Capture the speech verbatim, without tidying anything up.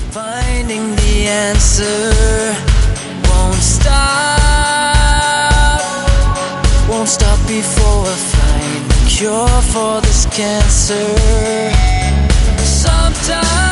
Finding the answer won't stop, won't stop before I find the cure for this cancer. Sometimes